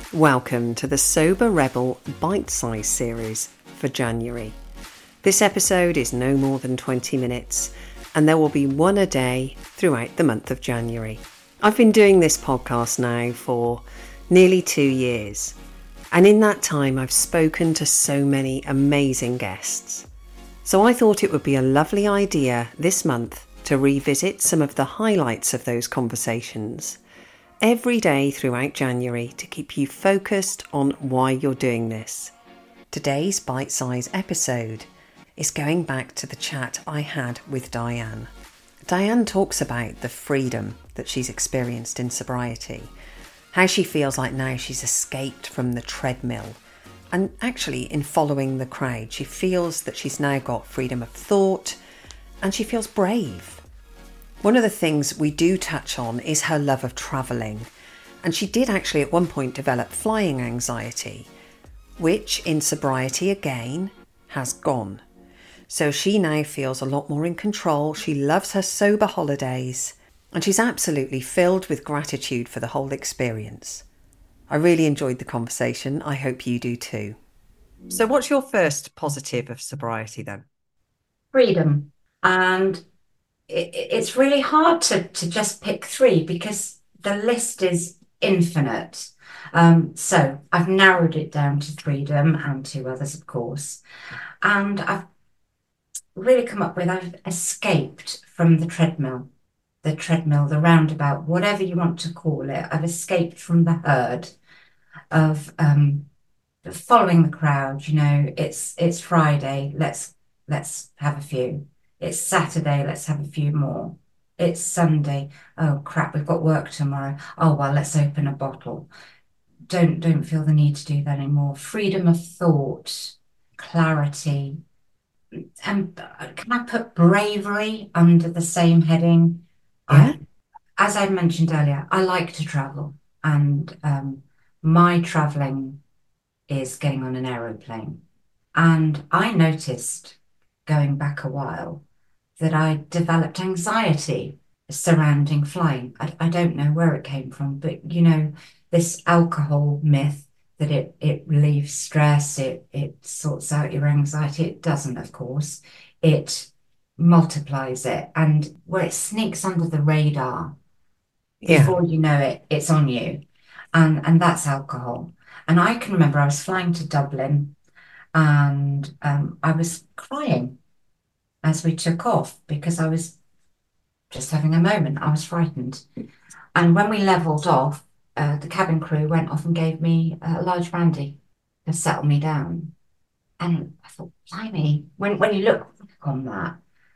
Welcome to the Sober Rebel bite-sized series for January. This episode is no more than 20 minutes and there will be one a day throughout the month of January. I've been doing this podcast now for nearly 2 years, and in that time I've spoken to so many amazing guests. So I thought it would be a lovely idea this month to revisit some of the highlights of those conversations every day throughout January to keep you focused on why you're doing this. Today's bite-sized episode is going back to the chat I had with Diane. Diane talks about the freedom that she's experienced in sobriety, how she feels like now she's escaped from the treadmill, and actually in following the crowd she feels that she's now got freedom of thought and she feels brave. One of the things we do touch on is her love of travelling, and she did actually at one point develop flying anxiety, which in sobriety again has gone. So she now feels a lot more in control, she loves her sober holidays, and she's absolutely filled with gratitude for the whole experience. I really enjoyed the conversation, I hope you do too. So what's your first positive of sobriety then? Freedom. And it's really hard to just pick three because the list is infinite. So I've narrowed it down to freedom and two others, of course. And I've really come up with I've escaped from the treadmill, the roundabout, whatever you want to call it. I've escaped from the herd of following the crowd. It's Friday, let's have a few. It's Saturday, let's have a few more. It's Sunday, oh crap, we've got work tomorrow. Oh well, let's open a bottle. Don't feel the need to do that anymore. Freedom of thought, clarity. And can I put bravery under the same heading? Yeah? As I mentioned earlier, I like to travel, and my traveling is getting on an aeroplane. And I noticed going back a while that I developed anxiety surrounding flying. I don't know where it came from, but this alcohol myth that it relieves stress, it sorts out your anxiety. It doesn't, of course. It multiplies it. And where it sneaks under the radar, Yeah. before you know it, it's on you. And that's alcohol. And I can remember I was flying to Dublin and I was crying as we took off because I was just having a moment. I was frightened. And when we levelled off, the cabin crew went off and gave me a large brandy to settle me down. And I thought, blimey, when you look back on that,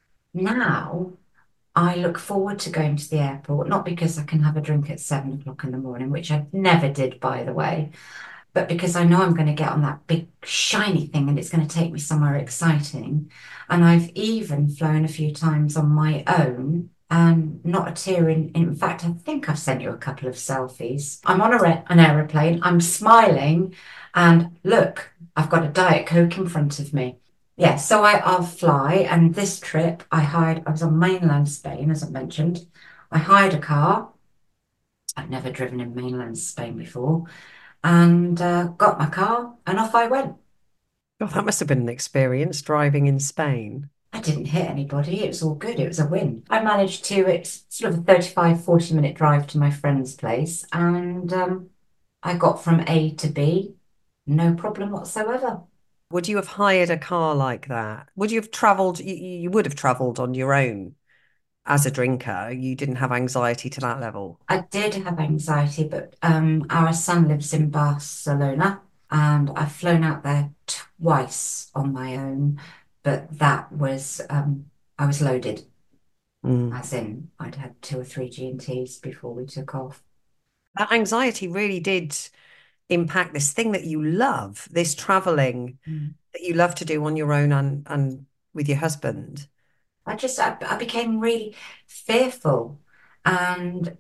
now I look forward to going to the airport, not because I can have a drink at 7 o'clock in the morning, which I never did, by the way, but because I know I'm going to get on that big shiny thing and it's going to take me somewhere exciting. And I've even flown a few times on my own and not a tear in fact, I think I've sent you a couple of selfies. I'm on an aeroplane, I'm smiling, and look, I've got a Diet Coke in front of me. Yeah, so I'll fly. And this trip I was on mainland Spain, as I mentioned. I hired a car. I've never driven in mainland Spain before, and got my car and off I went. Oh, that must have been an experience driving in Spain. I didn't hit anybody. It was all good. It was a win. I managed it's sort of a 35, 40-minute drive to my friend's place, and I got from A to B, no problem whatsoever. Would you have hired a car like that? Would you have travelled? You would have travelled on your own as a drinker. You didn't have anxiety to that level. I did have anxiety, but our son lives in Barcelona, and I've flown out there twice on my own, but that was I was loaded. Mm. As in, I'd had two or three G&Ts before we took off. That anxiety really did impact this thing that you love, this traveling Mm. that you love to do on your own and with your husband. I became really fearful. And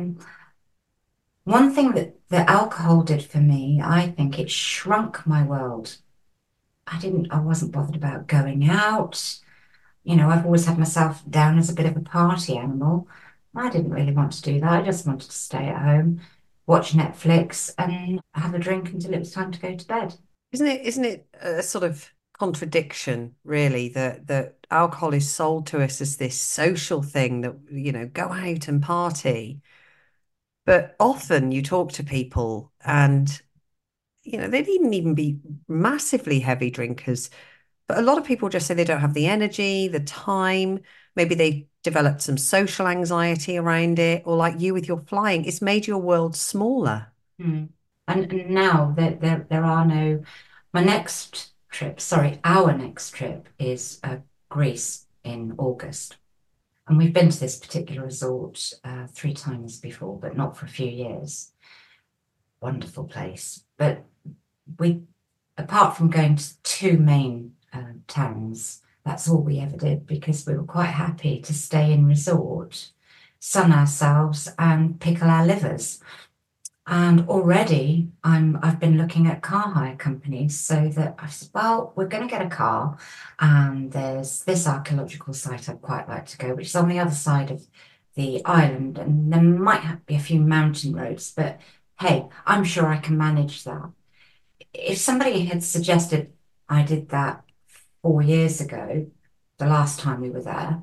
one thing that the alcohol did for me, I think it shrunk my world. I wasn't bothered about going out. I've always had myself down as a bit of a party animal. I didn't really want to do that. I just wanted to stay at home, watch Netflix, and have a drink until it was time to go to bed. Isn't it a sort of contradiction, really, that alcohol is sold to us as this social thing that, go out and party. But often you talk to people and, they needn't even be massively heavy drinkers. But a lot of people just say they don't have the energy, the time. Maybe they developed some social anxiety around it, or like you with your flying, it's made your world smaller. Hmm. And now there are no. My next trip, sorry, our next trip is Greece in August. And we've been to this particular resort 3 times before, but not for a few years. Wonderful place. But we, apart from going to two main towns, that's all we ever did because we were quite happy to stay in resort, sun ourselves, and pickle our livers. And already I've been looking at car hire companies so that I said, well, we're going to get a car, and there's this archaeological site I'd quite like to go, which is on the other side of the island, and there might be a few mountain roads, but hey, I'm sure I can manage that. If somebody had suggested I did that 4 years ago, the last time we were there,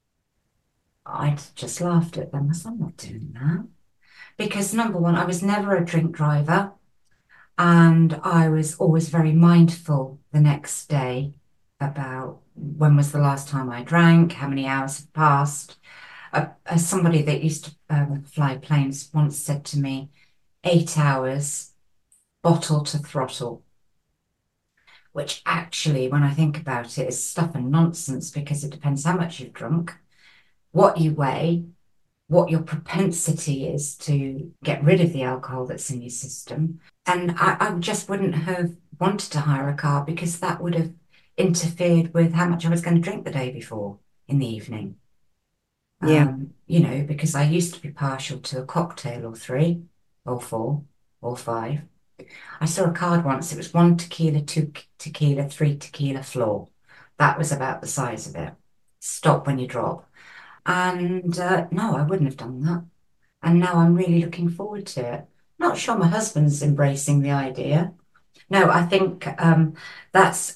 I'd just laughed at them. I said, I'm not doing that. Because number one, I was never a drink driver. And I was always very mindful the next day about when was the last time I drank, how many hours had passed. As somebody that used to fly planes once said to me, 8 hours, bottle to throttle, which actually, when I think about it, is stuff and nonsense because it depends how much you've drunk, what you weigh, what your propensity is to get rid of the alcohol that's in your system. And I just wouldn't have wanted to hire a car because that would have interfered with how much I was going to drink the day before in the evening. Yeah. Because I used to be partial to a cocktail or three or four or five. I saw a card once, it was 1 tequila, 2 tequila, 3 tequila floor. That was about the size of it. Stop when you drop. And no, I wouldn't have done that. And now I'm really looking forward to it. Not sure my husband's embracing the idea. No, I think that's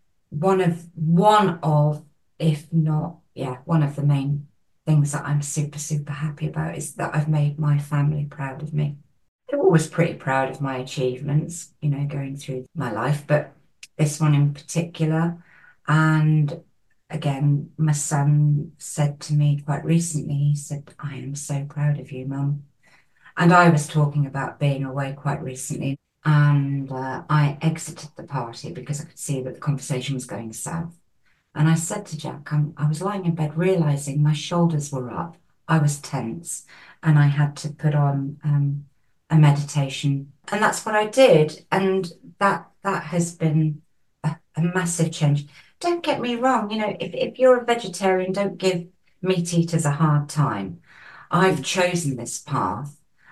one of, if not, yeah, one of the main things that I'm super, super happy about is that I've made my family proud of me. They're always pretty proud of my achievements, going through my life, but this one in particular. And again, my son said to me quite recently, he said, I am so proud of you, Mum. And I was talking about being away quite recently, and I exited the party because I could see that the conversation was going south. And I said to Jack, I was lying in bed realizing my shoulders were up, I was tense, and I had to put on a meditation. And that's what I did. And that has been a massive change. Don't get me wrong, if you're a vegetarian, don't give meat eaters a hard time. I've chosen this path,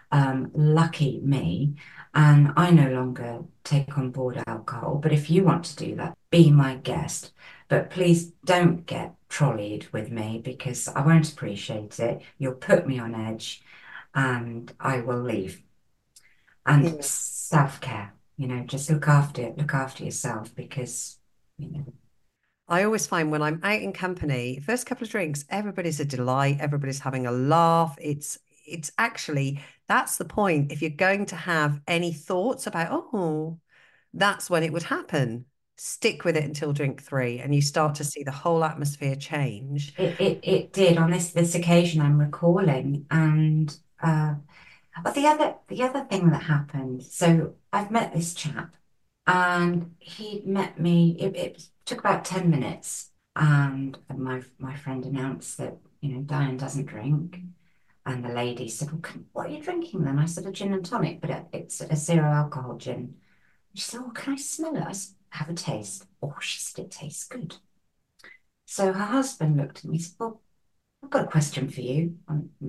lucky me, and I no longer take on board alcohol. But if you want to do that, be my guest. But please don't get trolleyed with me because I won't appreciate it. You'll put me on edge and I will leave. And Yeah. self-care, just look after yourself because, you know, I always find when I'm out in company, first couple of drinks, everybody's a delight, everybody's having a laugh. It's actually that's the point. If you're going to have any thoughts about, oh, that's when it would happen. Stick with it until drink three, and you start to see the whole atmosphere change. it did on this occasion I'm recalling. And but the other thing that happened, so I've met this chap and he met me, it took about 10 minutes, and my friend announced that, Diane doesn't drink. And the lady said, well, what are you drinking then? I said, a gin and tonic, but it's a zero alcohol gin. She said, oh, can I smell it? I said, have a taste. Oh, she said, it tastes good. So her husband looked at me and said, well, I've got a question for you.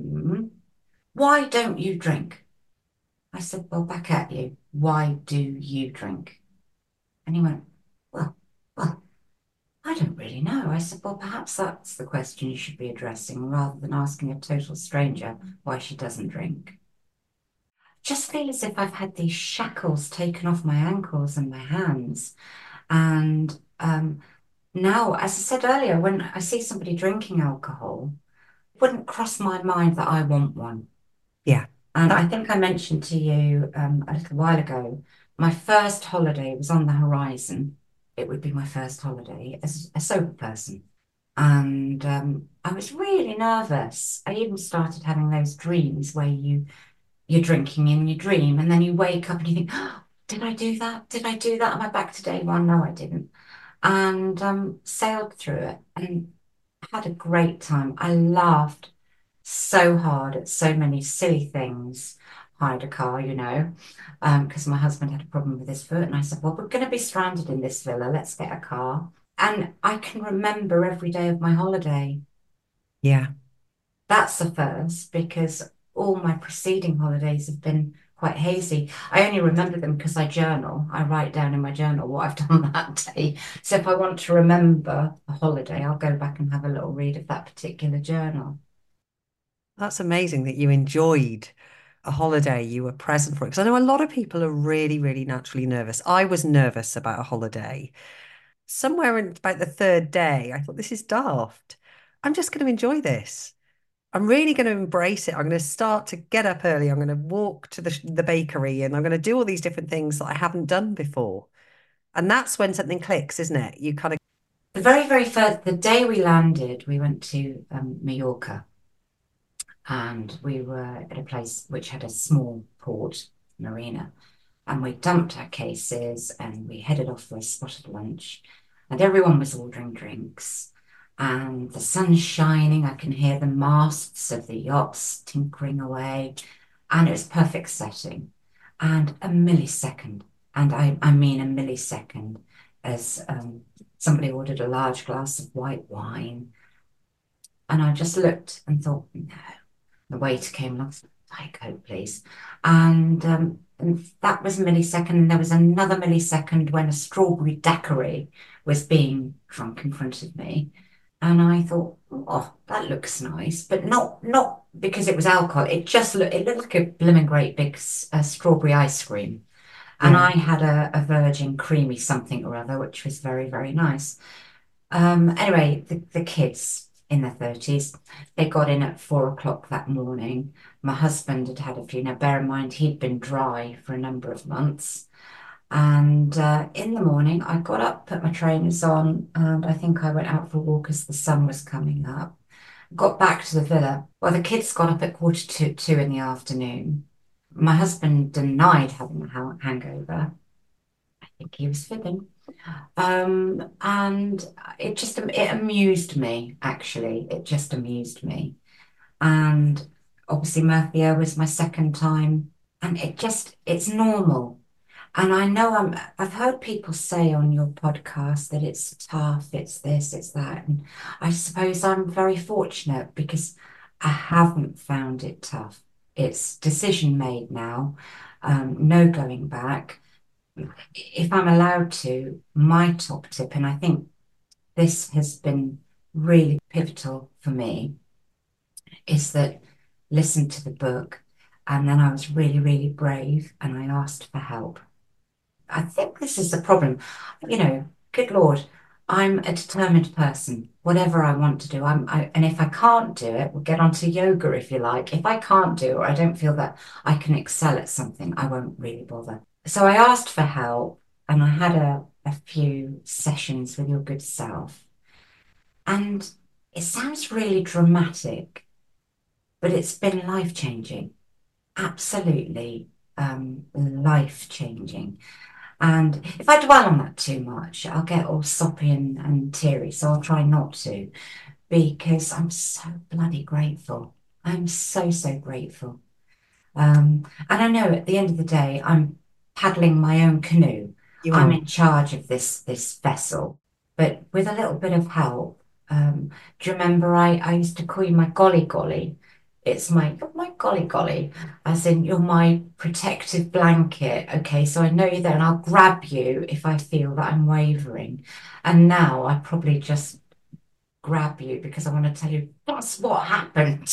Why don't you drink? I said, well, back at you. Why do you drink? And he went, well, I don't really know. I said, well, perhaps that's the question you should be addressing rather than asking a total stranger why she doesn't drink. just feel as if I've had these shackles taken off my ankles and my hands. And now, as I said earlier, when I see somebody drinking alcohol, it wouldn't cross my mind that I want one. Yeah. And That, I think I mentioned to you a little while ago, my first holiday was on the horizon. It would be my first holiday as a sober person. And I was really nervous. I even started having those dreams where you're drinking in your dream, and then you wake up and you think, oh, did I do that? Did I do that? Am I back to day one? No, I didn't. And sailed through it and had a great time. I laughed so hard at so many silly things. Hired a car, because my husband had a problem with his foot. And I said, well, we're going to be stranded in this villa. Let's get a car. And I can remember every day of my holiday. yeah. That's the first because all my preceding holidays have been quite hazy. I only remember them because I journal. I write down in my journal what I've done that day. So if I want to remember a holiday, I'll go back and have a little read of that particular journal. That's amazing that you enjoyed a holiday, you were present for it. Because I know a lot of people are really, really naturally nervous. I was nervous about a holiday. Somewhere in about the third day, I thought, this is daft. I'm just going to enjoy this. I'm really going to embrace it. I'm going to start to get up early. I'm going to walk to the bakery and I'm going to do all these different things that I haven't done before. And that's when something clicks, isn't it? You kind of, The very, very first, the day we landed, we went to Mallorca and we were at a place which had a small port marina. And we dumped our cases and we headed off for a spotted lunch. And everyone was ordering drinks. And the sun's shining. I can hear the masts of the yachts tinkering away. And it was perfect setting. And a millisecond, and I mean a millisecond, as somebody ordered a large glass of white wine. And I just looked and thought, no. The waiter came along, Diet Coke, please. And that was a millisecond. And there was another millisecond when a strawberry daiquiri was being drunk in front of me. And I thought, oh, that looks nice, but not because it was alcohol. It looked like a blooming great big strawberry ice cream. And yeah. I had a virgin creamy something or other, which was very, very nice. Anyway, the kids in their 30s, they got in at 4 o'clock that morning. My husband had had a few. Now, bear in mind, he'd been dry for a number of months. And in the morning, I got up, put my trainers on, and I think I went out for a walk as the sun was coming up. Got back to the villa. Well, the kids got up at quarter to two in the afternoon. My husband denied having a hangover. I think he was fibbing. And it amused me, actually. It just amused me. And obviously Murphia was my second time. And it's normal. And I know I've heard people say on your podcast that it's tough, it's this, it's that. And I suppose I'm very fortunate because I haven't found it tough. It's decision made now, no going back. If I'm allowed to, my top tip, and I think this has been really pivotal for me, is that listen to the book. And then I was really, really brave and I asked for help. I think this is the problem. Good Lord, I'm a determined person. Whatever I want to do, and if I can't do it, we'll get onto yoga if you like. If I can't do it, or I don't feel that I can excel at something, I won't really bother. So I asked for help, and I had a few sessions with your good self. And it sounds really dramatic, but it's been life-changing, absolutely life-changing. And if I dwell on that too much, I'll get all soppy and teary. So I'll try not to because I'm so bloody grateful. I'm so, so grateful. And I know at the end of the day, I'm paddling my own canoe. You I'm are. in charge of this vessel, but with a little bit of help. Do you remember I used to call you my golly golly? It's my golly golly, as in you're my protective blanket. Okay, so I know you're there, and I'll grab you if I feel that I'm wavering. And now I probably just grab you because I want to tell you that's what happened.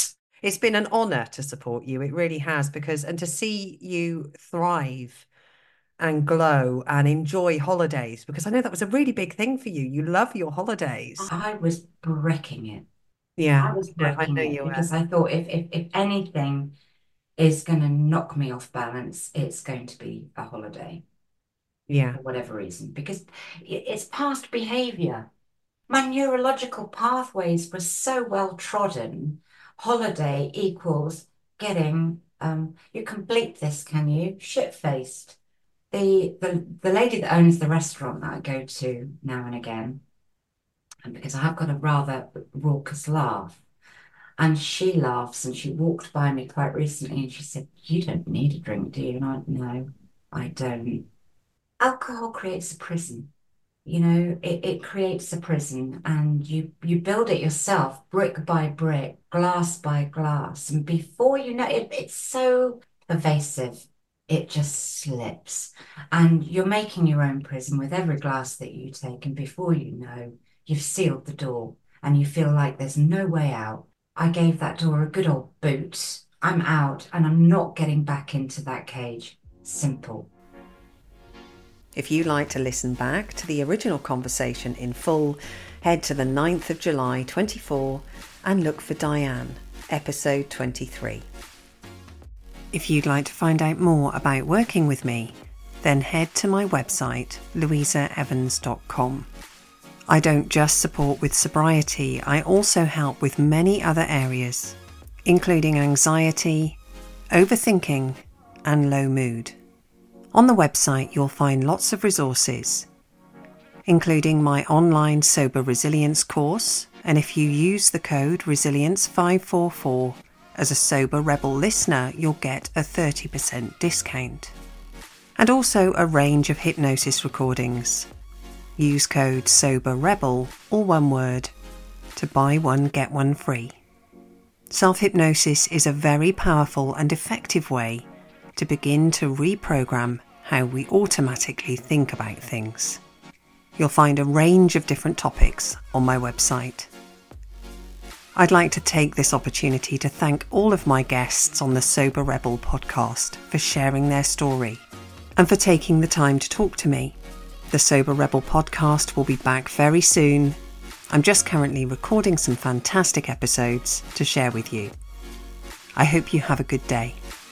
It's been an honour to support you. It really has, and to see you thrive and glow and enjoy holidays, because I know that was a really big thing for you. You love your holidays. I was bricking it. I Yeah, was yeah, I bricking know it you were. because I thought if anything is going to knock me off balance, it's going to be a holiday Yeah, for whatever reason, because it's past behavior. My neurological pathways were so well trodden. Holiday equals getting, you can bleep this, can you? Shit-faced. The lady that owns the restaurant that I go to now and again, and because I have got a rather raucous laugh, and she laughs, and she walked by me quite recently and she said, "You don't need a drink, do you?" And I, no, I don't. Alcohol creates a prison. It creates a prison, and you build it yourself, brick by brick, glass by glass. And before you know it, it's so pervasive, it just slips. And you're making your own prison with every glass that you take. And before you know, you've sealed the door and you feel like there's no way out. I gave that door a good old boot. I'm out and I'm not getting back into that cage. Simple. if you'd like to listen back to the original conversation in full, head to the 9th of July 24 and look for Diane, episode 23. If you'd like to find out more about working with me, then head to my website, louisaevans.com. I don't just support with sobriety, I also help with many other areas, including anxiety, overthinking, and low mood. On the website, you'll find lots of resources, including my online Sober Resilience course, and if you use the code Resilience544 as a Sober Rebel listener, you'll get a 30% discount. And also a range of hypnosis recordings. Use code Sober Rebel, all one word, to buy one get one free. Self-hypnosis is a very powerful and effective way to begin to reprogram how we automatically think about things. You'll find a range of different topics on my website. I'd like to take this opportunity to thank all of my guests on the Sober Rebel podcast for sharing their story and for taking the time to talk to me. The Sober Rebel podcast will be back very soon. I'm just currently recording some fantastic episodes to share with you. I hope you have a good day.